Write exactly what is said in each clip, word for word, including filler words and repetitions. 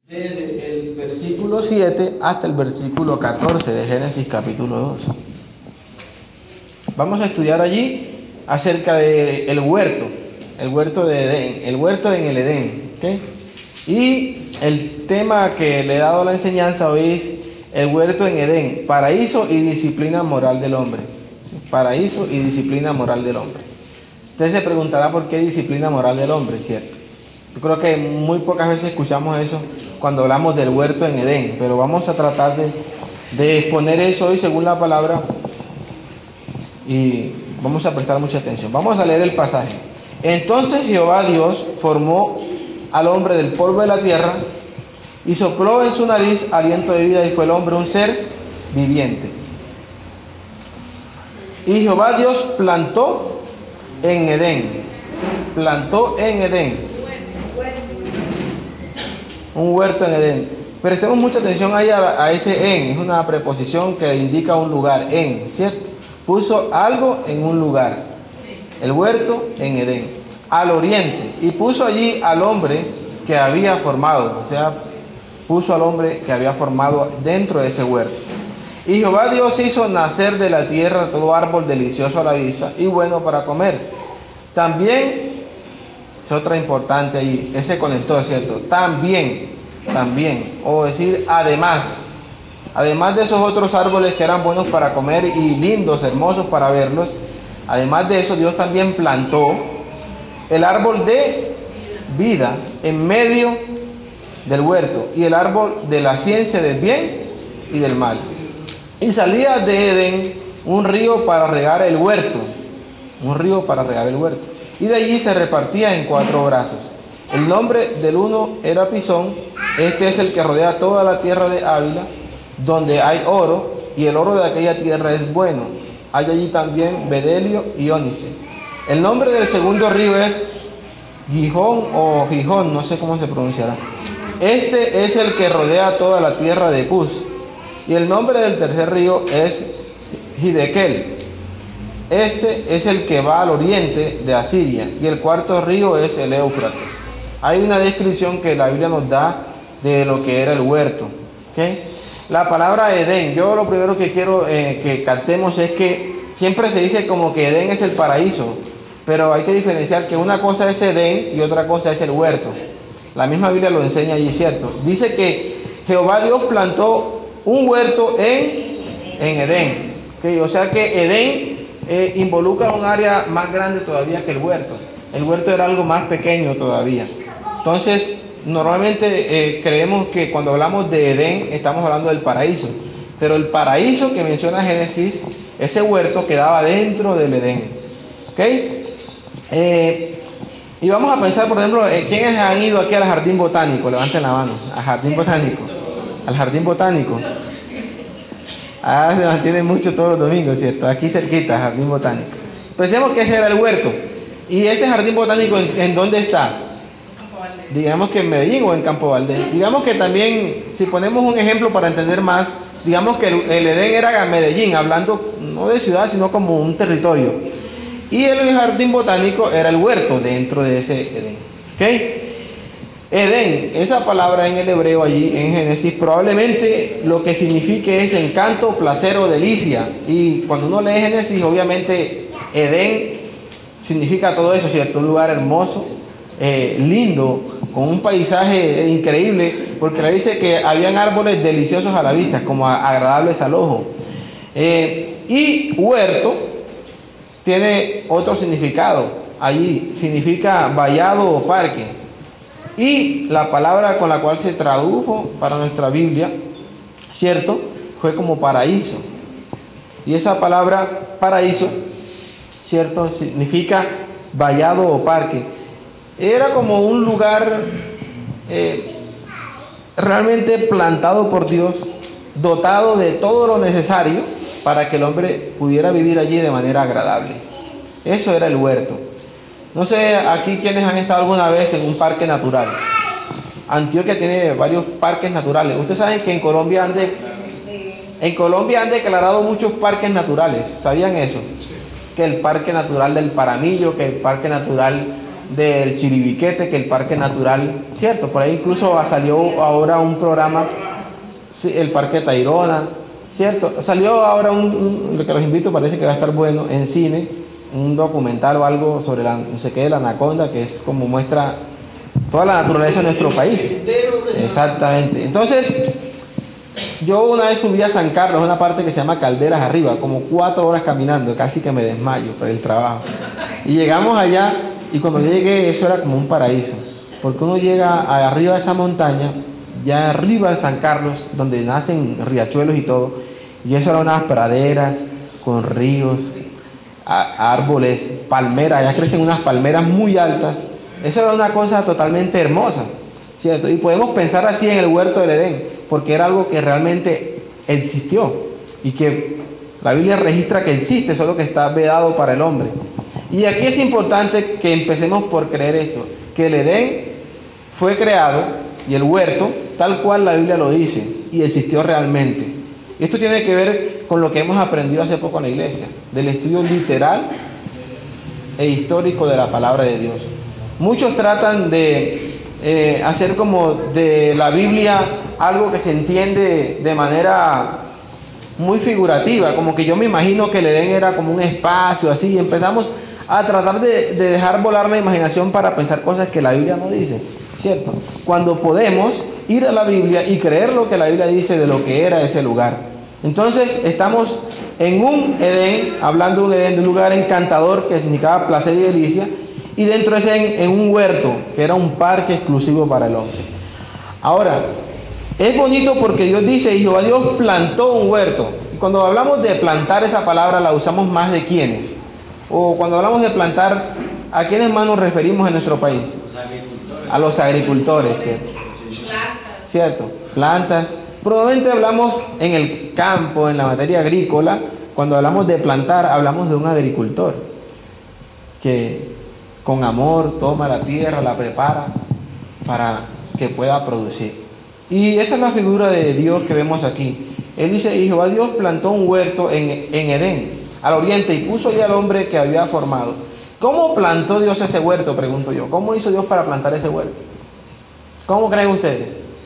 Desde el versículo siete hasta el versículo catorce de Génesis capítulo dos. Vamos a estudiar allí acerca de el huerto, el huerto de Edén, el huerto en el Edén, ¿okay? Y el tema que le he dado la enseñanza hoy es el huerto en Edén, paraíso y disciplina moral del hombre. Paraíso y disciplina moral del hombre. Usted se preguntará por qué disciplina moral del hombre, ¿cierto? Yo creo que muy pocas veces escuchamos eso cuando hablamos del huerto en Edén, pero vamos a tratar de, de exponer eso hoy según la palabra y vamos a prestar mucha atención. Vamos a leer el pasaje. Entonces Jehová Dios formó al hombre del polvo de la tierra y sopló en su nariz aliento de vida y fue el hombre un ser viviente. Y Jehová Dios plantó en Edén, plantó en Edén, un huerto en Edén. Prestemos mucha atención ahí a, a ese en, es una preposición que indica un lugar, en, ¿cierto? Puso algo en un lugar, el huerto en Edén, al oriente, y puso allí al hombre que había formado, o sea, puso al hombre que había formado dentro de ese huerto. Y Jehová Dios hizo nacer de la tierra todo árbol delicioso a la vista y bueno para comer. También, es otra importante ahí, ese conector, ¿cierto? También, también, o decir además, además de esos otros árboles que eran buenos para comer y lindos, hermosos para verlos, además de eso Dios también plantó el árbol de vida en medio del huerto y el árbol de la ciencia del bien y del mal. Y salía de Edén un río para regar el huerto, un río para regar el huerto. Y de allí se repartía en cuatro brazos. El nombre del uno era Pisón, este es el que rodea toda la tierra de Ávila, donde hay oro, y el oro de aquella tierra es bueno. Hay allí también bedelio y ónice. El nombre del segundo río es Gijón o Gijón, no sé cómo se pronunciará. Este es el que rodea toda la tierra de Cus. Y el nombre del tercer río es Hidekel. Este es el que va al oriente de Asiria. Y el cuarto río es el Éufrates. Hay una descripción que la Biblia nos da de lo que era el huerto, ¿okay? La palabra Edén, yo lo primero que quiero eh, que captemos es que siempre se dice como que Edén es el paraíso, pero hay que diferenciar que una cosa es Edén y otra cosa es el huerto. La misma Biblia lo enseña allí, ¿cierto? Dice que Jehová Dios plantó un huerto en, en Edén, ¿okay? O sea que Edén eh, involucra un área más grande todavía que el huerto. El huerto era algo más pequeño todavía. Entonces, normalmente eh, creemos que cuando hablamos de Edén estamos hablando del paraíso, pero el paraíso que menciona Génesis, ese huerto quedaba dentro del Edén, ¿ok? Eh, y vamos a pensar, por ejemplo, eh, ¿quiénes han ido aquí al jardín botánico? Levanten la mano, al jardín botánico, al jardín botánico. Ah, se mantiene mucho todos los domingos, ¿cierto? Aquí cerquita, jardín botánico. Pensemos que ese era el huerto. ¿Y ese jardín botánico en, en dónde está? Digamos que en Medellín o en Campo Valdés. Digamos que también, si ponemos un ejemplo para entender más, digamos que el, el Edén era Medellín, hablando no de ciudad, sino como un territorio. Y el jardín botánico era el huerto dentro de ese Edén. ¿Ok? Edén, esa palabra en el hebreo allí en Génesis, probablemente lo que signifique es encanto, placer o delicia. Y cuando uno lee Génesis, obviamente Edén significa todo eso, ¿cierto? Un lugar hermoso, eh, lindo, con un paisaje increíble, porque le dice que habían árboles deliciosos a la vista, como agradables al ojo. Eh, y huerto tiene otro significado, allí significa vallado o parque. Y la palabra con la cual se tradujo para nuestra Biblia, ¿cierto?, fue como paraíso. Y esa palabra paraíso, ¿cierto?, significa vallado o parque. Era como un lugar eh, realmente plantado por Dios, dotado de todo lo necesario para que el hombre pudiera vivir allí de manera agradable. Eso era el huerto. No sé, aquí quienes han estado alguna vez en un parque natural. Antioquia tiene varios parques naturales. Ustedes saben que en Colombia han, de, en Colombia han declarado muchos parques naturales. ¿Sabían eso? Que el parque natural del Paramillo, que el parque natural del Chiribiquete, que el parque natural ¿cierto? Por ahí incluso salió ahora un programa, sí, el Parque Tayrona, ¿cierto? Salió ahora un, un, lo que los invito, parece que va a estar bueno, en cine, un documental o algo sobre la, no sé qué, la anaconda, que es como muestra toda la naturaleza de nuestro país. Exactamente. Entonces, yo una vez subí a San Carlos, una parte que se llama Calderas Arriba, como cuatro horas caminando, casi que me desmayo por el trabajo. Y llegamos allá, y cuando yo llegué, eso era como un paraíso, porque uno llega arriba de esa montaña, ya arriba de San Carlos, donde nacen riachuelos y todo, y eso era unas praderas con ríos, a, árboles, palmeras, ya crecen unas palmeras muy altas. Eso era una cosa totalmente hermosa, ¿cierto? Y podemos pensar así en el huerto del Edén, porque era algo que realmente existió y que la Biblia registra que existe, solo que está vedado para el hombre. Y aquí es importante que empecemos por creer esto, que el Edén fue creado y el huerto, tal cual la Biblia lo dice, y existió realmente. Esto tiene que ver con lo que hemos aprendido hace poco en la iglesia, del estudio literal e histórico de la palabra de Dios. Muchos tratan de eh, hacer como de la Biblia algo que se entiende de manera muy figurativa, como que yo me imagino que el Edén era como un espacio así, y empezamos a tratar de, de dejar volar la imaginación para pensar cosas que la Biblia no dice, ¿cierto? Cuando podemos ir a la Biblia y creer lo que la Biblia dice de lo que era ese lugar. Entonces estamos en un Edén, hablando de un Edén, de un lugar encantador que significaba placer y delicia, y dentro de ese en, en un huerto, que era un parque exclusivo para el hombre. Ahora, es bonito porque Dios dice, y Jehová Dios plantó un huerto. Y cuando hablamos de plantar, esa palabra la usamos más de quiénes. O cuando hablamos de plantar, ¿a quiénes más nos referimos en nuestro país? A los agricultores, ¿cierto? ¿Cierto? Plantas. Probablemente hablamos en el campo, en la materia agrícola, cuando hablamos de plantar, hablamos de un agricultor que con amor toma la tierra, la prepara para que pueda producir. Y esa es la figura de Dios que vemos aquí. Él dice, y Jehová Dios plantó un huerto en, en Edén, al oriente, y puso allí al hombre que había formado. ¿Cómo plantó Dios ese huerto? Pregunto yo. ¿Cómo hizo Dios para plantar ese huerto? ¿Cómo creen ustedes?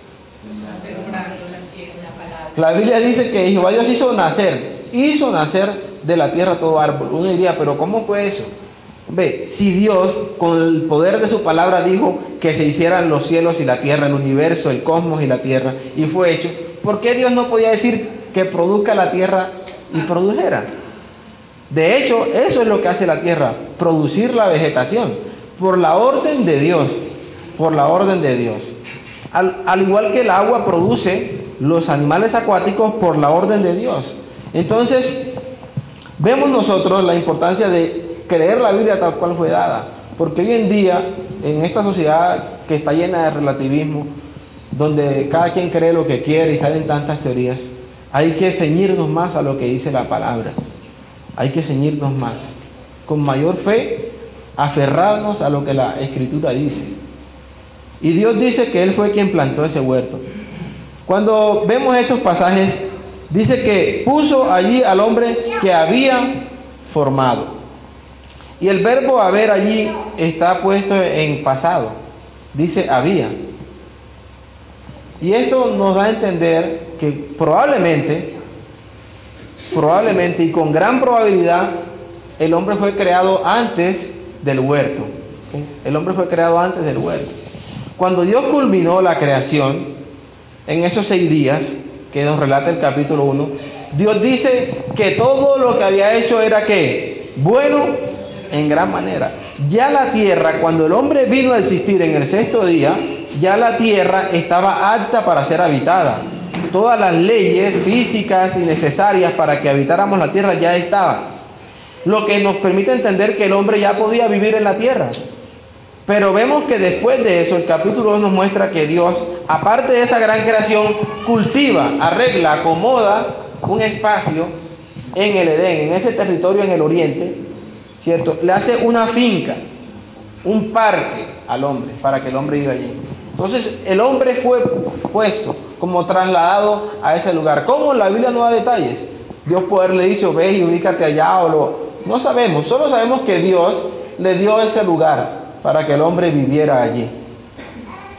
La Biblia dice que Jehová Dios hizo nacer, hizo nacer de la tierra todo árbol. Uno diría, pero ¿cómo fue eso? Ve, si Dios con el poder de su palabra dijo que se hicieran los cielos y la tierra, el universo, el cosmos y la tierra, y fue hecho, ¿por qué Dios no podía decir que produzca la tierra y produjera? De hecho, eso es lo que hace la tierra, producir la vegetación, por la orden de Dios, por la orden de Dios. Al, al igual que el agua produce los animales acuáticos por la orden de Dios. Entonces, vemos nosotros la importancia de creer la Biblia tal cual fue dada, porque hoy en día, en esta sociedad que está llena de relativismo, donde cada quien cree lo que quiere y salen tantas teorías, hay que ceñirnos más a lo que dice la palabra, hay que ceñirnos más, con mayor fe, aferrarnos a lo que la Escritura dice. Y Dios dice que Él fue quien plantó ese huerto. Cuando vemos estos pasajes, dice que puso allí al hombre que había formado. Y el verbo haber allí está puesto en pasado. Dice había. Y esto nos da a entender que probablemente, probablemente y con gran probabilidad, el hombre fue creado antes del huerto. ¿Sí? El hombre fue creado antes del huerto. Cuando Dios culminó la creación, en esos seis días, que nos relata el capítulo uno, Dios dice que todo lo que había hecho era ¿qué? Bueno en gran manera. Ya la tierra, cuando el hombre vino a existir en el sexto día, ya la tierra estaba apta para ser habitada. Todas las leyes físicas y necesarias para que habitáramos la tierra ya estaban. Lo que nos permite entender que el hombre ya podía vivir en la tierra. Pero vemos que después de eso, el capítulo dos nos muestra que Dios, aparte de esa gran creación, cultiva, arregla, acomoda un espacio en el Edén, en ese territorio en el oriente, ¿cierto? Le hace una finca, un parque al hombre, para que el hombre viva allí. Entonces, el hombre fue puesto, como trasladado a ese lugar. ¿Cómo? La Biblia no da detalles. Dios puede haberle dicho, ve y ubícate allá, o lo... No sabemos, solo sabemos que Dios le dio ese lugar para que el hombre viviera allí.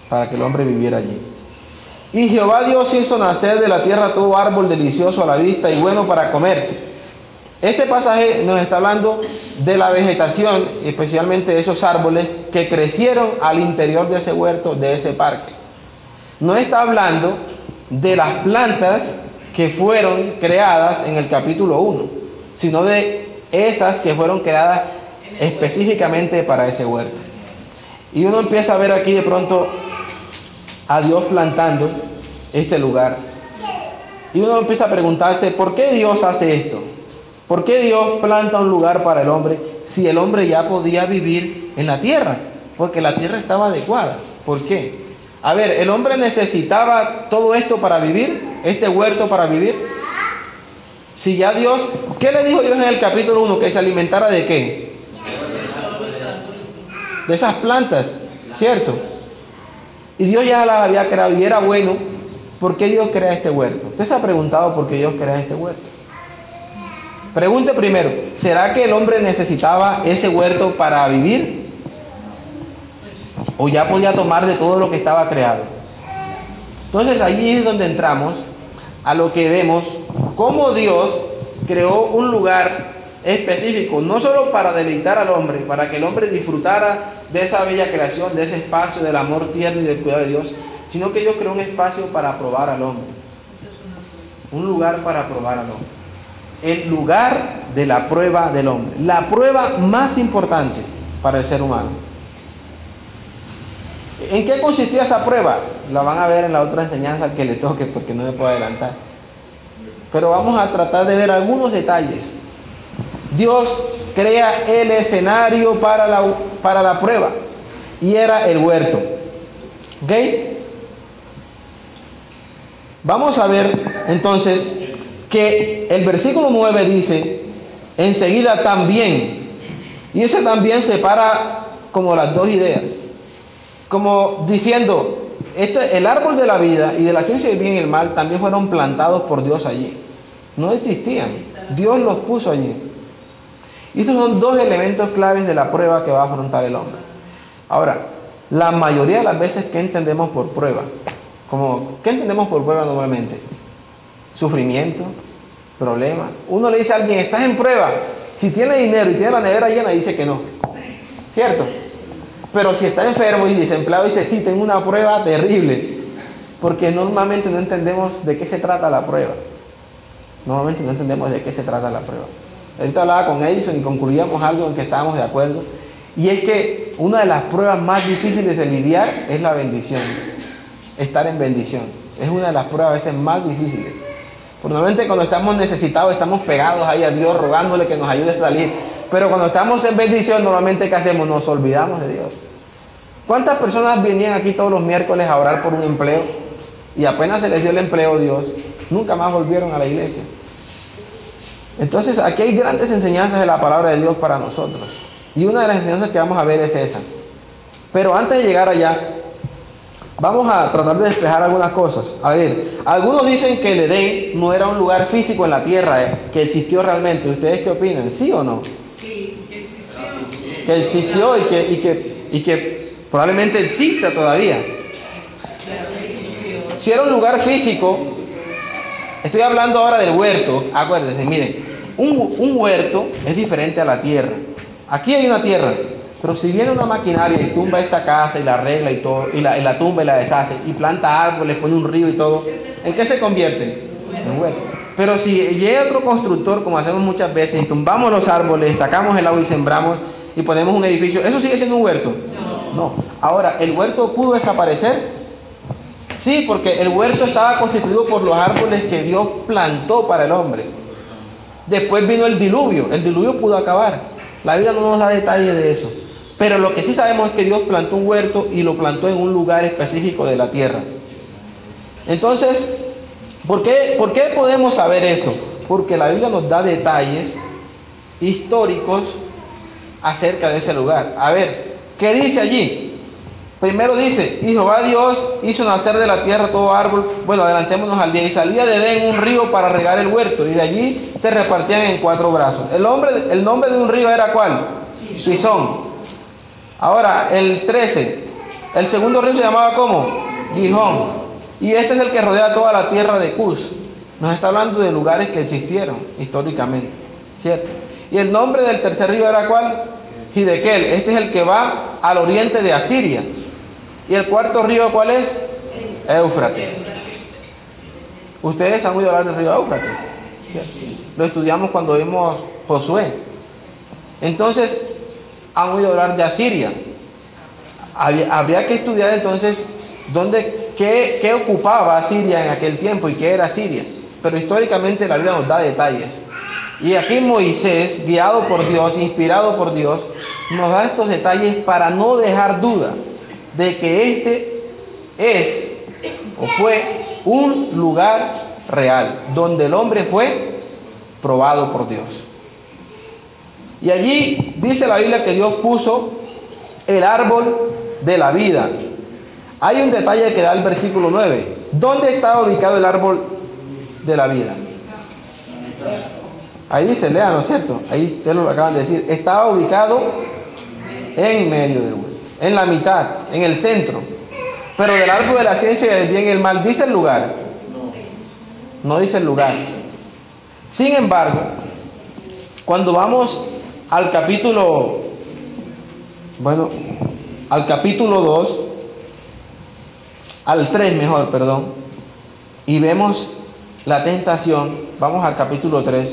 para que el hombre viviera allí. Y Jehová Dios hizo nacer de la tierra todo árbol delicioso a la vista y bueno para comer. Este pasaje nos está hablando de la vegetación, especialmente de esos árboles que crecieron al interior de ese huerto, de ese parque. No está hablando de las plantas que fueron creadas en el capítulo uno, sino de esas que fueron creadas específicamente para ese huerto. Y uno empieza a ver aquí de pronto a Dios plantando este lugar. Y uno empieza a preguntarse, ¿por qué Dios hace esto? ¿Por qué Dios planta un lugar para el hombre si el hombre ya podía vivir en la tierra? Porque la tierra estaba adecuada. ¿Por qué? A ver, ¿el hombre necesitaba todo esto para vivir? ¿Este huerto para vivir? Si ya Dios, ¿qué le dijo Dios en el capítulo uno? Que se alimentara de qué? De esas plantas, ¿cierto? Y Dios ya las había creado y era bueno. ¿Por qué Dios crea este huerto? ¿Usted se ha preguntado por qué Dios crea este huerto? Pregunte primero, ¿será que el hombre necesitaba ese huerto para vivir? ¿O ya podía tomar de todo lo que estaba creado? Entonces allí es donde entramos a lo que vemos, cómo Dios creó un lugar específico, no solo para deleitar al hombre, para que el hombre disfrutara de esa bella creación, de ese espacio del amor tierno y del cuidado de Dios, sino que Dios creó un espacio para probar al hombre. Un lugar para probar al hombre. El lugar de la prueba del hombre. La prueba más importante para el ser humano. ¿En qué consistía esa prueba? La van a ver en la otra enseñanza que le toque porque no me puedo adelantar. Pero vamos a tratar de ver algunos detalles. Dios crea el escenario para la, para la prueba. Y era el huerto. ¿Ok? Vamos a ver entonces que el versículo nueve dice, enseguida también, y ese también separa como las dos ideas, como diciendo, este, el árbol de la vida y de la ciencia del bien y el mal también fueron plantados por Dios allí, no existían, Dios los puso allí. Y estos son dos elementos claves de la prueba que va a afrontar el hombre. Ahora, la mayoría de las veces, ¿qué entendemos por prueba? Como, ¿qué entendemos por prueba normalmente? Sufrimiento, problemas. Uno le dice a alguien, estás en prueba. Si tiene dinero y tiene la nevera llena, dice que no. ¿Cierto? Pero si está enfermo y desempleado, dice, sí, tengo una prueba terrible. Porque normalmente no entendemos de qué se trata la prueba. Normalmente no entendemos de qué se trata la prueba. Ahorita hablaba con Edison y concluíamos algo en que estábamos de acuerdo. Y es que una de las pruebas más difíciles de lidiar es la bendición. Estar en bendición. Es una de las pruebas a veces más difíciles. Porque normalmente cuando estamos necesitados, estamos pegados ahí a Dios, rogándole que nos ayude a salir. Pero cuando estamos en bendición, normalmente ¿qué hacemos? Nos olvidamos de Dios. ¿Cuántas personas venían aquí todos los miércoles a orar por un empleo? Y apenas se les dio el empleo Dios, nunca más volvieron a la iglesia. Entonces aquí hay grandes enseñanzas de la palabra de Dios para nosotros. Y una de las enseñanzas que vamos a ver es esa. Pero antes de llegar allá, vamos a tratar de despejar algunas cosas. A ver, algunos dicen que el Edén no era un lugar físico en la tierra, eh, que existió realmente. ¿Ustedes qué opinan? ¿Sí o no? Sí, existió. Que existió y que, y que, y que probablemente exista todavía. Si era un lugar físico, estoy hablando ahora del huerto. Acuérdense, miren, un, un huerto es diferente a la tierra. Aquí hay una tierra, pero si viene una maquinaria y tumba esta casa y la arregla y todo, y la, y la tumba y la deshace, y planta árboles, pone un río y todo, ¿en qué se convierte? En un huerto. Pero si llega otro constructor, como hacemos muchas veces, y tumbamos los árboles, sacamos el agua y sembramos, y ponemos un edificio, ¿eso sigue siendo un huerto? No. Ahora, ¿el huerto pudo desaparecer? Sí, porque el huerto estaba constituido por los árboles que Dios plantó para el hombre. Después vino el diluvio, el diluvio pudo acabar. La Biblia no nos da detalles de eso. Pero lo que sí sabemos es que Dios plantó un huerto y lo plantó en un lugar específico de la tierra. Entonces, ¿por qué, ¿por qué podemos saber eso? Porque la Biblia nos da detalles históricos acerca de ese lugar. A ver, ¿qué dice allí? Primero dice, y Jehová Dios hizo nacer de la tierra todo árbol. Bueno, adelantémonos al día. Y salía de Edén un río para regar el huerto, y de allí se repartían en cuatro brazos. El nombre, el nombre de un río era ¿cuál? Pisón. Ahora, el trece. El segundo río se llamaba ¿cómo? Gihón. Y este es el que rodea toda la tierra de Cus. Nos está hablando de lugares que existieron históricamente, ¿cierto? Y el nombre del tercer río era ¿cuál? Hidekel. Este es el que va al oriente de Asiria. ¿Y el cuarto río cuál es? Éufrates. Ustedes han oído hablar del río Éufrates, ¿cierto? Lo estudiamos cuando vimos Josué. Entonces, han oído hablar de Asiria. Habría que estudiar entonces dónde, qué, qué ocupaba Asiria en aquel tiempo y qué era Asiria. Pero históricamente la Biblia nos da detalles. Y aquí Moisés, guiado por Dios, inspirado por Dios, nos da estos detalles para no dejar duda de que este es o fue un lugar real, donde el hombre fue probado por Dios. Y allí dice la Biblia que Dios puso el árbol de la vida. Hay un detalle que da el versículo nueve. ¿Dónde está ubicado el árbol de la vida? Ahí dice, lea, ¿no es cierto? Ahí ustedes lo acaban de decir. Estaba ubicado en medio del huerto, en la mitad, en el centro. Pero del árbol de la ciencia y del bien y el mal, ¿dice el lugar? No dice el lugar. Sin embargo, cuando vamos al capítulo, bueno, al capítulo dos, al tres mejor, perdón, y vemos la tentación, vamos al capítulo tres,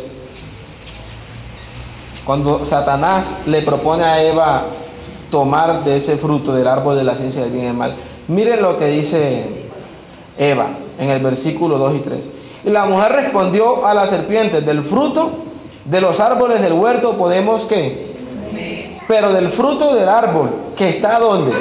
cuando Satanás le propone a Eva tomar de ese fruto del árbol de la ciencia del bien y el mal. Miren lo que dice Eva en el versículo dos y tres. Y la mujer respondió a la serpiente: del fruto de los árboles del huerto podemos ¿qué? Pero del fruto del árbol que está ¿dónde?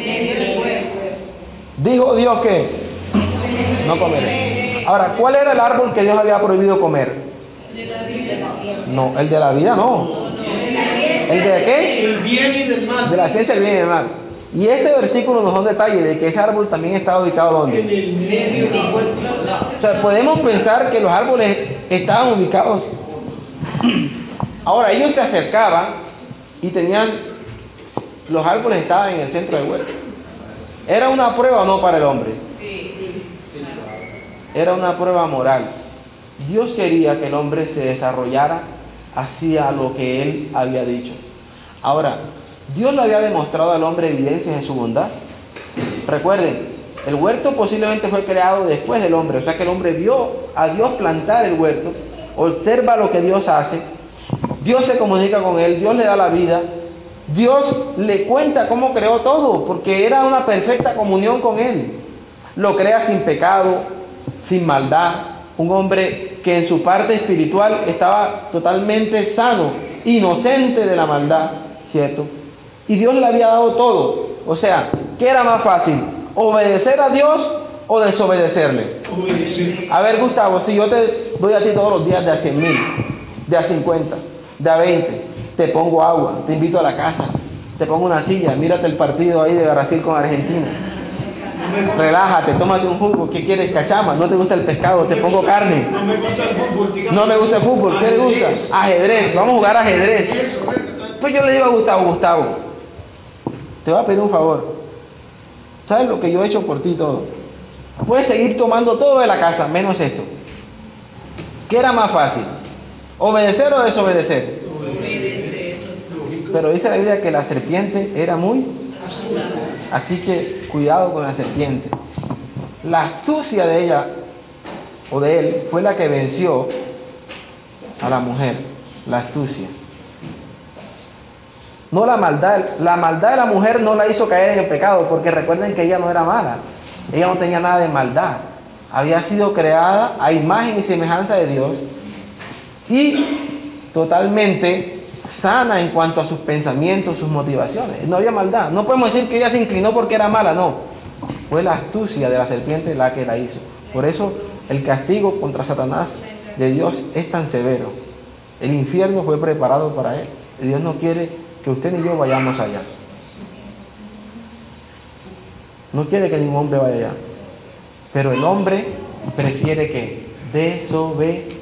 Dijo Dios que no comeré. Ahora, ¿cuál era el árbol que Dios había prohibido comer? No, el de la vida no. ¿El de qué? El bien y del mal. De la ciencia del bien y del mal. Y este versículo nos da un detalle de que ese árbol también está ubicado ¿dónde? En el medio del huerto. O sea, podemos pensar que los árboles estaban ubicados. Ahora, ellos se acercaban y tenían, los árboles estaban en el centro del huerto. ¿Era una prueba o no para el hombre? Era una prueba moral. Dios quería que el hombre se desarrollara hacia lo que él había dicho. Ahora, Dios le había demostrado al hombre evidencias de su bondad. Recuerden, el huerto posiblemente fue creado después del hombre, o sea que el hombre vio a Dios plantar el huerto, observa lo que Dios hace, Dios se comunica con él, Dios le da la vida, Dios le cuenta cómo creó todo, porque era una perfecta comunión con él. Lo crea sin pecado, sin maldad, un hombre que en su parte espiritual estaba totalmente sano, inocente de la maldad, ¿cierto? Y Dios le había dado todo. O sea, ¿qué era más fácil? ¿Obedecer a Dios o desobedecerle? Obedecer. A ver, Gustavo, si yo te doy a ti todos los días de a cien mil, de a cincuenta, de a veinte, te pongo agua, te invito a la casa, te pongo una silla, mírate el partido ahí de Brasil con Argentina, relájate, tómate un jugo, ¿qué quieres? Cachama, ¿no te gusta el pescado? Te pongo carne. No me gusta el fútbol, digamos. No me gusta el fútbol, ¿qué le gusta? Ajedrez, vamos a jugar ajedrez. Pues yo le digo a Gustavo, Gustavo, te voy a pedir un favor. ¿Sabes lo que yo he hecho por ti todo? Puedes seguir tomando todo de la casa, menos esto. ¿Qué era más fácil? ¿Obedecer o desobedecer? Pero dice la Biblia que la serpiente era muy... Así que cuidado con la serpiente. La astucia de ella, o de él, fue la que venció a la mujer. La astucia. No la maldad. La maldad de la mujer no la hizo caer en el pecado, porque recuerden que ella no era mala. Ella no tenía nada de maldad. Había sido creada a imagen y semejanza de Dios y totalmente sana en cuanto a sus pensamientos, sus motivaciones. No había maldad. No podemos decir que ella se inclinó porque era mala, no. Fue la astucia de la serpiente la que la hizo. Por eso el castigo contra Satanás de Dios es tan severo. El infierno fue preparado para él. Y Dios no quiere que usted ni yo vayamos allá. No quiere que ningún hombre vaya allá. Pero el hombre prefiere que desobedecer.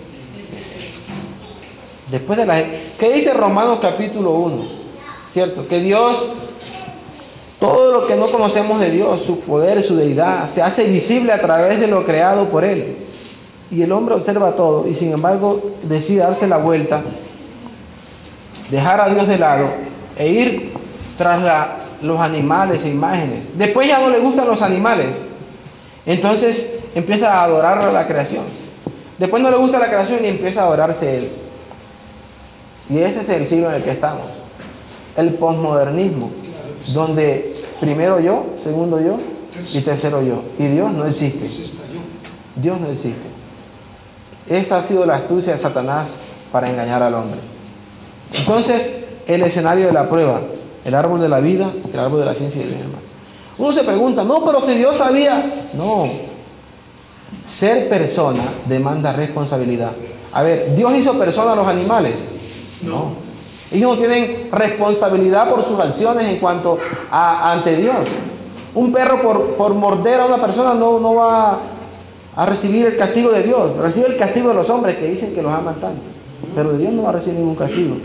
Después de la... ¿Qué dice Romanos capítulo uno? ¿Cierto? Que Dios Todo lo que no conocemos de Dios, su poder, su deidad, se hace visible a través de lo creado por Él. Y el hombre observa todo y sin embargo decide darse la vuelta, dejar a Dios de lado e ir tras la, los animales e imágenes. Después ya no le gustan los animales, entonces empieza a adorar a la creación. Después no le gusta la creación y empieza a adorarse Él. Y ese es el siglo en el que estamos, el posmodernismo, donde primero yo, segundo yo y tercero yo. Y Dios no existe. Dios no existe. Esta ha sido la astucia de Satanás para engañar al hombre. Entonces, el escenario de la prueba, el árbol de la vida, el árbol de la ciencia y del bien. Uno se pregunta, no, pero si Dios sabía. No. Ser persona demanda responsabilidad. A ver, ¿Dios hizo persona a los animales? No. Ellos no tienen responsabilidad por sus acciones en cuanto a ante Dios. Un perro por, por morder a una persona no, no va a recibir el castigo de Dios. Recibe el castigo de los hombres que dicen que los aman tanto. Pero de Dios no va a recibir ningún castigo.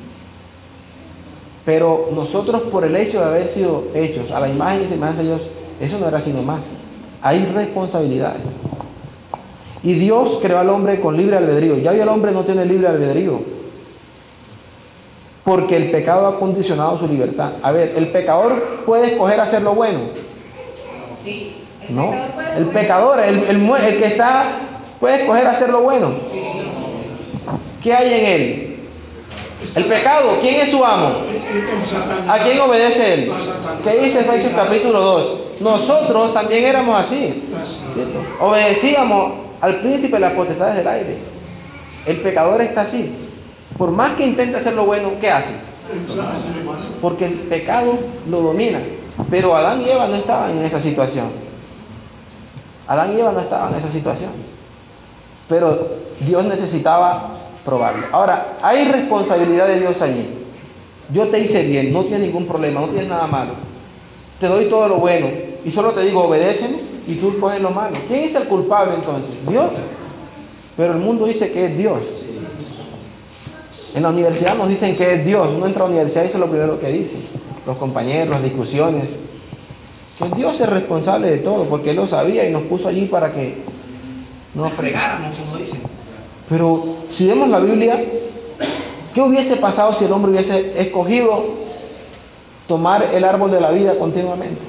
Pero nosotros, por el hecho de haber sido hechos a la imagen y semejanza de Dios, eso no era sino más. Hay responsabilidades. Y Dios creó al hombre con libre albedrío. Ya hoy el hombre no tiene libre albedrío, porque el pecado ha condicionado su libertad. A ver, ¿el pecador puede escoger hacer lo bueno? Sí. No. El pecador, el, el, el que está, puede escoger hacer lo bueno. ¿Qué hay en él? El pecado, ¿quién es su amo? ¿A quién obedece él? ¿Qué dice Efesios capítulo dos? Nosotros también éramos así, ¿cierto? Obedecíamos al príncipe de las potestades del aire. El pecador está así. Por más que intente hacer lo bueno, ¿qué hace? Porque el pecado lo domina. Pero Adán y Eva no estaban en esa situación. Adán y Eva no estaban en esa situación. Pero Dios necesitaba probarlo. Ahora, hay responsabilidad de Dios allí. Yo te hice bien, no tienes ningún problema, no tienes nada malo. Te doy todo lo bueno y solo te digo, obedéceme y tú coges lo malo. ¿Quién es el culpable entonces? Dios. Pero el mundo dice que es Dios. En la universidad nos dicen que es Dios. Uno entra a la universidad y eso es lo primero que dicen. Los compañeros, las discusiones. Que Dios es responsable de todo, porque Él lo sabía y nos puso allí para que nos fregáramos, como dicen. Pero si vemos la Biblia, ¿qué hubiese pasado si el hombre hubiese escogido tomar el árbol de la vida continuamente?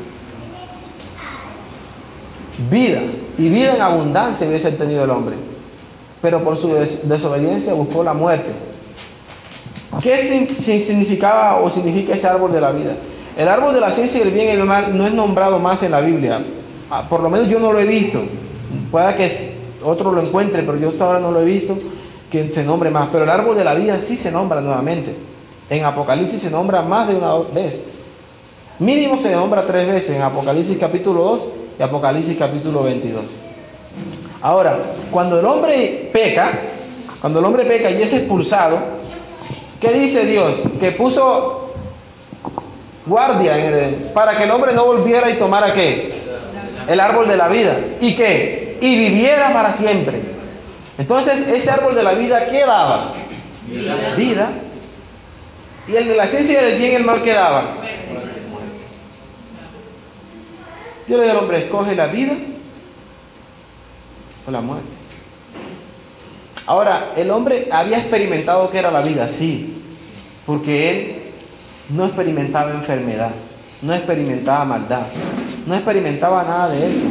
Vida, y vida en abundancia hubiese tenido el hombre. Pero por su des- desobediencia buscó la muerte. ¿Qué significaba o significa ese árbol de la vida? El árbol de la ciencia y del bien y del mal no es nombrado más en la Biblia. Por lo menos yo no lo he visto. Pueda que otro lo encuentre, pero yo hasta ahora no lo he visto que se nombre más. Pero el árbol de la vida sí se nombra nuevamente. En Apocalipsis se nombra más de una vez. Mínimo se nombra tres veces, en Apocalipsis capítulo dos y Apocalipsis capítulo veintidós. Ahora, cuando el hombre peca, cuando el hombre peca y es expulsado, ¿qué dice Dios? Que puso guardia en el, para que el hombre no volviera y tomara ¿qué? El árbol de la vida. ¿Y qué? Y viviera para siempre. Entonces, ese árbol de la vida, ¿qué daba? Vida. Vida. Y el de la ciencia y del bien y el mal, ¿qué daba? Dios le dice al hombre, escoge la vida o la muerte. Ahora, el hombre había experimentado qué era la vida, sí, porque él no experimentaba enfermedad, no experimentaba maldad, no experimentaba nada de eso.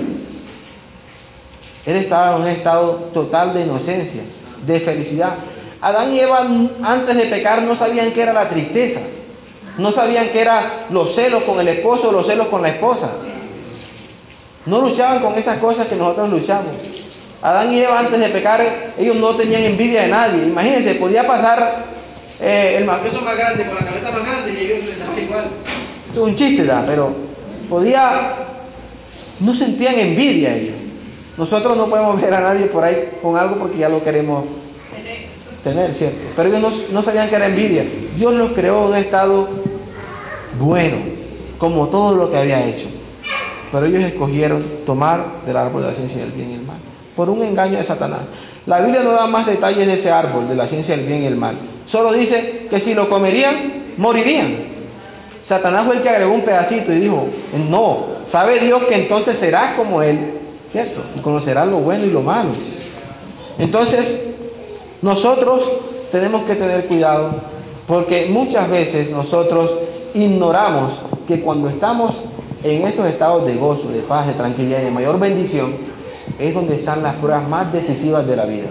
Él estaba en un estado total de inocencia, de felicidad. Adán y Eva antes de pecar no sabían qué era la tristeza, no sabían qué era los celos con el esposo o los celos con la esposa. No luchaban con esas cosas que nosotros luchamos. Adán y Eva antes de pecar, ellos no tenían envidia de nadie. Imagínense, podía pasar eh, el mafioso más grande con la cabeza más grande y ellos les daban igual. Esto es un chiste, ¿verdad? Pero podía, no sentían envidia ellos. Nosotros no podemos ver a nadie por ahí con algo porque ya lo queremos tener, ¿cierto? Pero ellos no, no sabían que era envidia. Dios los creó en un estado bueno, como todo lo que había hecho. Pero ellos escogieron tomar del árbol de la ciencia del bien y el mal, por un engaño de Satanás. La Biblia no da más detalles de ese árbol, de la ciencia del bien y el mal. Solo dice que si lo comerían, morirían. Satanás fue el que agregó un pedacito y dijo, no, sabe Dios que entonces serás como Él, ¿cierto? Y conocerás lo bueno y lo malo. Entonces, nosotros tenemos que tener cuidado, porque muchas veces nosotros ignoramos que cuando estamos en esos estados de gozo, de paz, de tranquilidad y de mayor bendición, es donde están las pruebas más decisivas de la vida.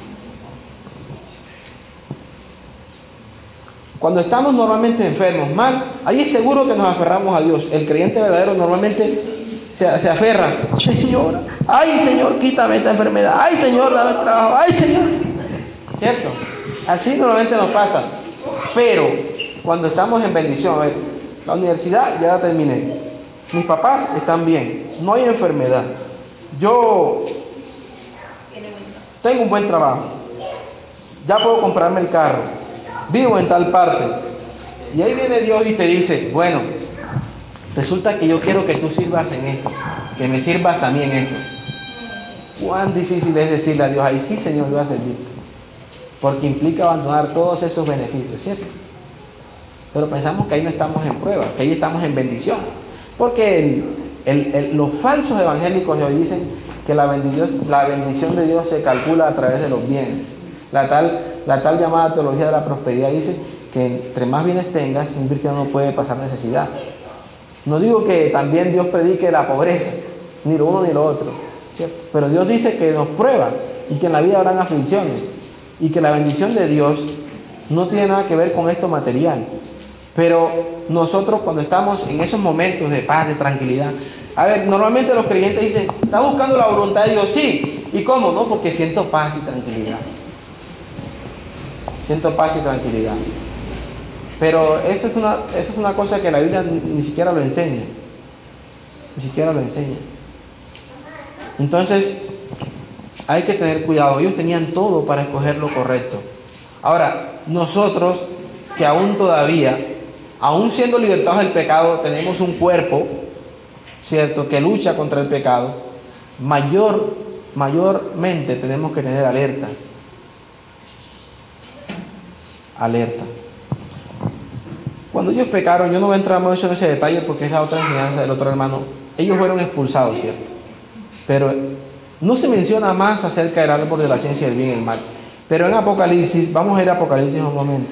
Cuando estamos normalmente enfermos, mal, ahí es seguro que nos aferramos a Dios. El creyente verdadero normalmente se, se aferra. Ay, Señor, ay, Señor, quítame esta enfermedad. Ay, Señor, dame trabajo. Ay, Señor. ¿Cierto? Así normalmente nos pasa. Pero, cuando estamos en bendición, a ver, la universidad ya la terminé. Mis papás están bien. No hay enfermedad. Yo tengo un buen trabajo. Ya puedo comprarme el carro. Vivo en tal parte. Y ahí viene Dios y te dice, bueno, resulta que yo quiero que tú sirvas en esto, que me sirvas también en esto. Cuán difícil es decirle a Dios, ahí sí, Señor, voy a servir. Porque implica abandonar todos esos beneficios, ¿cierto? Pero pensamos que ahí no estamos en prueba, que ahí estamos en bendición. Porque el, el, el, los falsos evangélicos de hoy dicen que la bendición, la bendición de Dios se calcula a través de los bienes. La tal, la tal llamada teología de la prosperidad dice que entre más bienes tengas, un cristiano no puede pasar necesidad. No digo que también Dios predique la pobreza, ni lo uno ni lo otro, ¿cierto? Pero Dios dice que nos prueba y que en la vida habrán aflicciones y que la bendición de Dios no tiene nada que ver con esto material. Pero nosotros cuando estamos en esos momentos de paz, de tranquilidad, a ver, normalmente los creyentes dicen, ¿está buscando la voluntad de Dios? Sí. ¿Y cómo? No, porque siento paz y tranquilidad. Siento paz y tranquilidad. Pero eso es una, eso es una cosa que la Biblia ni, ni siquiera lo enseña. Ni siquiera lo enseña. Entonces, hay que tener cuidado. Ellos tenían todo para escoger lo correcto. Ahora, nosotros, que aún todavía, aún siendo libertados del pecado, tenemos un cuerpo, ¿cierto?, que lucha contra el pecado, mayor, mayormente tenemos que tener alerta. Alerta. Cuando ellos pecaron, yo no voy a entrar mucho en ese detalle porque es la otra enseñanza del otro hermano, ellos fueron expulsados, ¿cierto? Pero no se menciona más acerca del árbol de la ciencia del bien y el mal. Pero en Apocalipsis, vamos a ir a Apocalipsis un momento.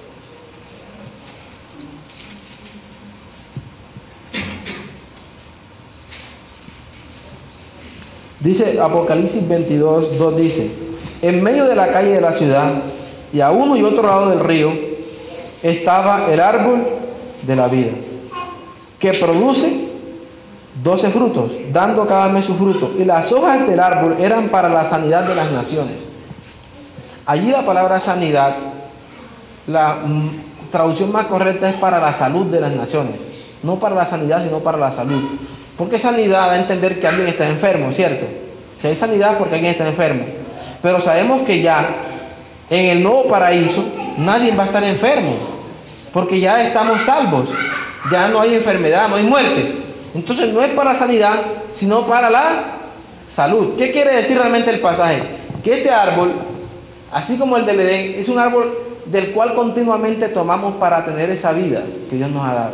Dice Apocalipsis veintidós, dos dice, en medio de la calle de la ciudad y a uno y otro lado del río estaba el árbol de la vida, que produce doce frutos, dando cada mes su fruto, y las hojas del árbol eran para la sanidad de las naciones. Allí la palabra sanidad, la mm, traducción más correcta es para la salud de las naciones, no para la sanidad, sino para la salud. Porque sanidad da a entender que alguien está enfermo, ¿cierto? Si hay sanidad porque alguien está enfermo. Pero sabemos que ya en el nuevo paraíso nadie va a estar enfermo, porque ya estamos salvos, ya no hay enfermedad, no hay muerte. Entonces no es para sanidad, sino para la salud. ¿Qué quiere decir realmente el pasaje? Que este árbol, así como el del Edén, es un árbol del cual continuamente tomamos para tener esa vida que Dios nos ha dado.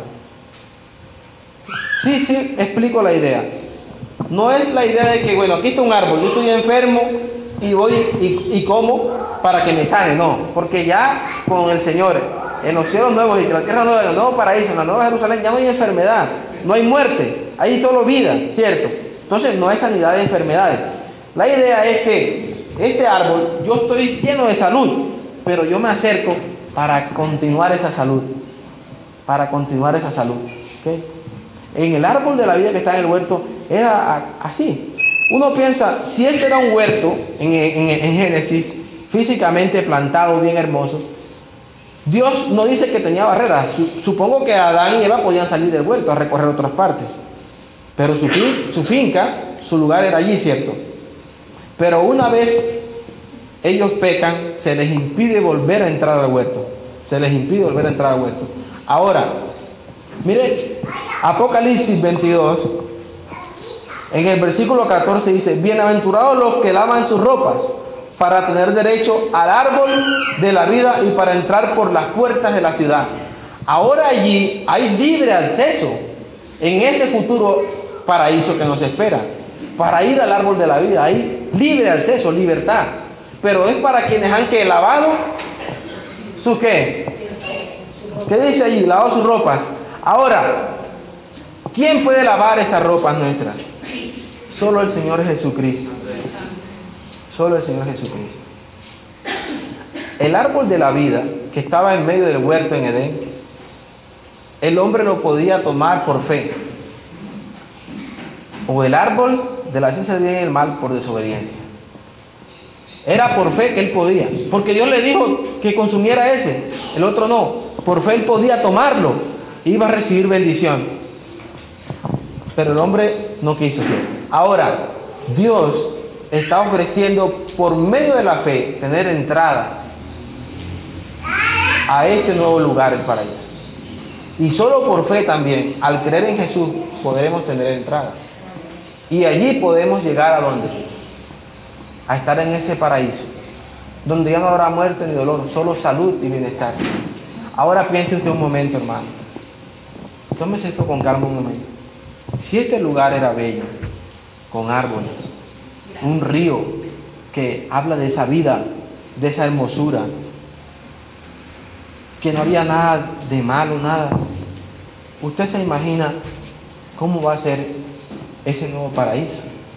Sí, sí, explico la idea. No es la idea de que, bueno, aquí está un árbol, yo estoy enfermo y voy y, y como para que me sane, no, porque ya con el Señor, en los cielos nuevos y en la tierra nueva, en el nuevo paraíso, en la nueva Jerusalén, ya no hay enfermedad, no hay muerte, hay solo vida, ¿cierto? Entonces no hay sanidad de enfermedades. La idea es que este árbol, yo estoy lleno de salud, pero yo me acerco para continuar esa salud, para continuar esa salud, ¿okay? En el árbol de la vida que está en el huerto era así. Uno piensa, si este era un huerto en, en, en Génesis, físicamente plantado, bien hermoso, Dios no dice que tenía barreras. Supongo que Adán y Eva podían salir del huerto a recorrer otras partes, pero su, fin, su finca, su lugar era allí, ¿cierto? Pero una vez ellos pecan, se les impide volver a entrar al huerto, se les impide volver a entrar al huerto. Ahora, mire, Apocalipsis veintidós, en el versículo catorce dice, bienaventurados los que lavan sus ropas, para tener derecho al árbol de la vida y para entrar por las puertas de la ciudad. Ahora allí hay libre acceso en ese futuro paraíso que nos espera. Para ir al árbol de la vida hay libre acceso, libertad. Pero es para quienes han que lavado su qué. ¿Qué dice allí? Lavado sus ropas. Ahora, ¿quién puede lavar esas ropas nuestras? Solo el Señor Jesucristo. Solo el Señor Jesucristo. El árbol de la vida que estaba en medio del huerto en Edén, el hombre lo podía tomar por fe. O el árbol de la ciencia del bien y el mal por desobediencia. Era por fe que él podía. Porque Dios le dijo que consumiera ese, el otro no. Por fe él podía tomarlo. Iba a recibir bendición. Pero el hombre no quiso. Ahora, Dios está ofreciendo por medio de la fe tener entrada a este nuevo lugar, el paraíso. Y solo por fe también, al creer en Jesús, podremos tener entrada. Y allí podemos llegar a dónde? A estar en ese paraíso, donde ya no habrá muerte ni dolor, solo salud y bienestar. Ahora piense usted un momento, hermano. Tómese esto con calma un momento. Si este lugar era bello, con árboles, un río que habla de esa vida, de esa hermosura, que no había nada de malo, nada. ¿Usted se imagina cómo va a ser ese nuevo paraíso?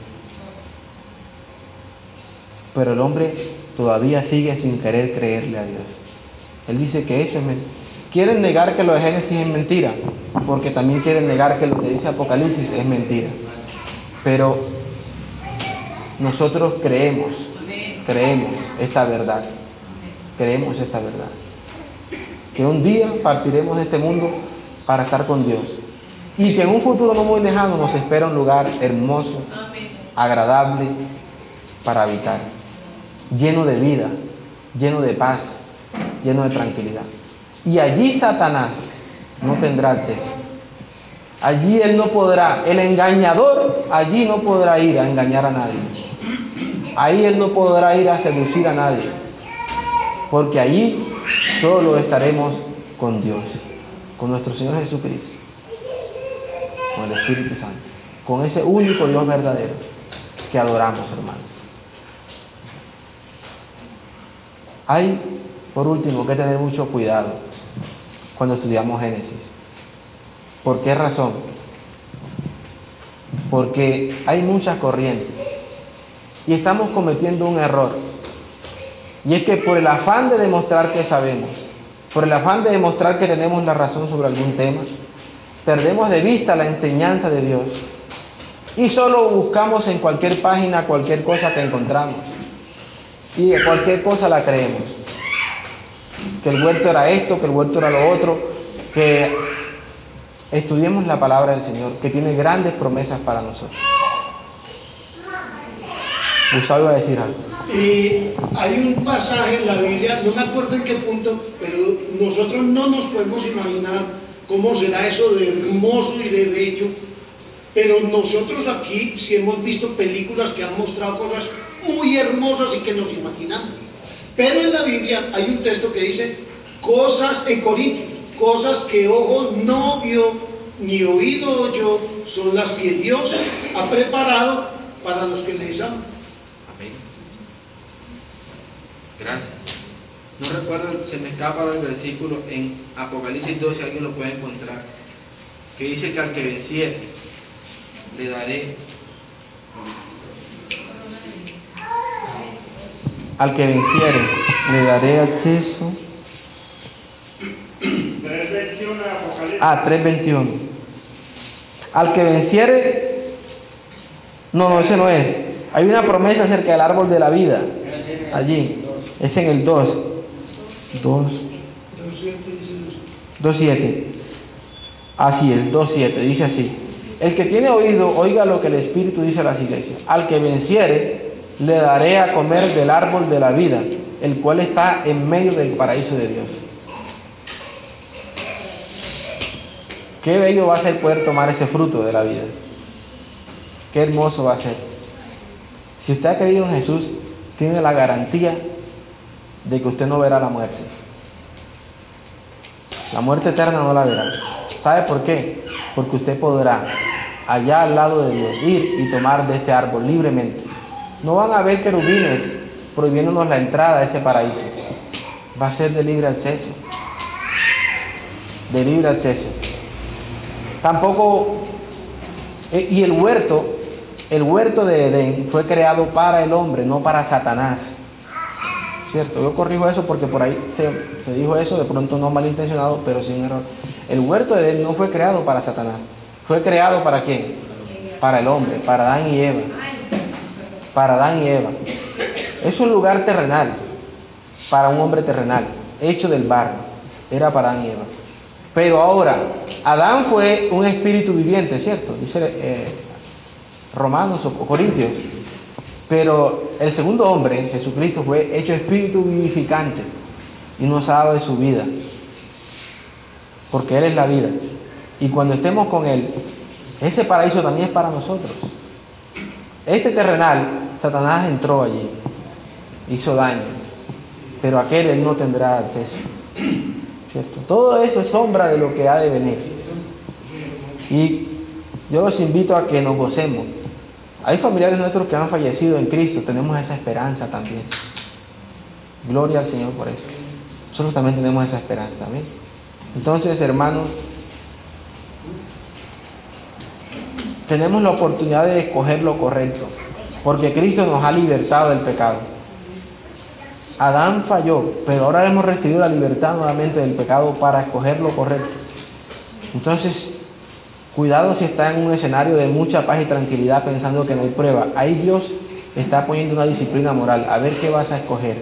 Pero el hombre todavía sigue sin querer creerle a Dios. Él dice que eso es mentira. Quieren negar que lo de Génesis es mentira, porque también quieren negar que lo que dice Apocalipsis es mentira. Pero nosotros creemos, creemos esta verdad, creemos esta verdad. Que un día partiremos de este mundo para estar con Dios. Y que en un futuro no muy lejano nos espera un lugar hermoso, agradable para habitar. Lleno de vida, lleno de paz, lleno de tranquilidad. Y allí Satanás no tendrá acceso. Allí él no podrá, el engañador allí no podrá ir a engañar a nadie. Ahí él no podrá ir a seducir a nadie. Porque allí solo estaremos con Dios, con nuestro Señor Jesucristo, con el Espíritu Santo, con ese único Dios verdadero que adoramos, hermanos. Hay, por último, que tener mucho cuidado cuando estudiamos Génesis. ¿Por qué razón? Porque hay muchas corrientes y estamos cometiendo un error. Y es que por el afán de demostrar que sabemos, por el afán de demostrar que tenemos la razón sobre algún tema, perdemos de vista la enseñanza de Dios y solo buscamos en cualquier página cualquier cosa que encontramos y de cualquier cosa la creemos. Que el huerto era esto, que el huerto era lo otro, que estudiemos la palabra del Señor, que tiene grandes promesas para nosotros. Gustavo iba a decir algo. Eh, hay un pasaje en la Biblia, no me acuerdo en qué punto, pero nosotros no nos podemos imaginar cómo será eso de hermoso y de bello, pero nosotros aquí sí hemos visto películas que han mostrado cosas muy hermosas y que nos imaginamos. Pero en la Biblia hay un texto que dice cosas en Corintios, cosas que ojo no vio ni oído oyó, son las que Dios ha preparado para los que le aman. Gracias. No recuerdo, se me escapa el versículo en Apocalipsis doce, alguien lo puede encontrar, que dice que al que venciere le daré, al que venciere le daré acceso. Ah, tres veintiuno. Al que venciere, no, no, ese no es. Hay una promesa acerca del árbol de la vida, allí. Es en el dos. dos. dos siete. Así es, dos siete. Dice así. El que tiene oído, oiga lo que el Espíritu dice a las iglesias. Al que venciere, le daré a comer del árbol de la vida, el cual está en medio del paraíso de Dios. Qué bello va a ser poder tomar ese fruto de la vida. Qué hermoso va a ser. Si usted ha creído en Jesús, tiene la garantía de que usted no verá la muerte. La muerte eterna no la verá. ¿Sabe por qué? Porque usted podrá, allá al lado de Dios, ir y tomar de ese árbol libremente. No van a haber querubines prohibiéndonos la entrada a ese paraíso. Va a ser de libre acceso. De libre acceso. Tampoco, y el huerto, el huerto de Edén fue creado para el hombre, no para Satanás. ¿Cierto? Yo corrijo eso porque por ahí se, se dijo eso, de pronto no malintencionado, pero sin error. El huerto de Edén no fue creado para Satanás. ¿Fue creado para quién? Para el hombre, para Adán y Eva. Para Adán y Eva. Es un lugar terrenal, para un hombre terrenal, hecho del barro. Era para Adán y Eva. Pero ahora, Adán fue un espíritu viviente, ¿cierto? Dice eh, Romanos o Corintios. Pero el segundo hombre, Jesucristo, fue hecho espíritu vivificante y nos ha dado de su vida. Porque Él es la vida. Y cuando estemos con Él, ese paraíso también es para nosotros. Este terrenal, Satanás entró allí, hizo daño, pero aquel Él no tendrá acceso. ¿Cierto? Todo eso es sombra de lo que ha de venir. Y yo los invito a que nos gocemos. Hay familiares nuestros que han fallecido en Cristo, tenemos esa esperanza también. Gloria al Señor por eso. Nosotros también tenemos esa esperanza, ¿ven? Entonces, hermanos, tenemos la oportunidad de escoger lo correcto, porque Cristo nos ha libertado del pecado. Adán falló, pero ahora hemos recibido la libertad nuevamente del pecado para escoger lo correcto. Entonces, cuidado si está en un escenario de mucha paz y tranquilidad pensando que no hay prueba. Ahí Dios está poniendo una disciplina moral. A ver qué vas a escoger.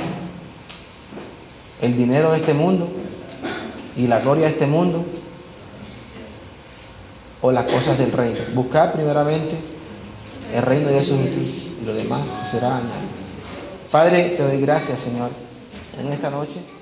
El dinero de este mundo y la gloria de este mundo o las cosas del reino. Buscar primeramente el reino de Jesús y lo demás será añadido. Padre, te doy gracias, Señor, en esta noche.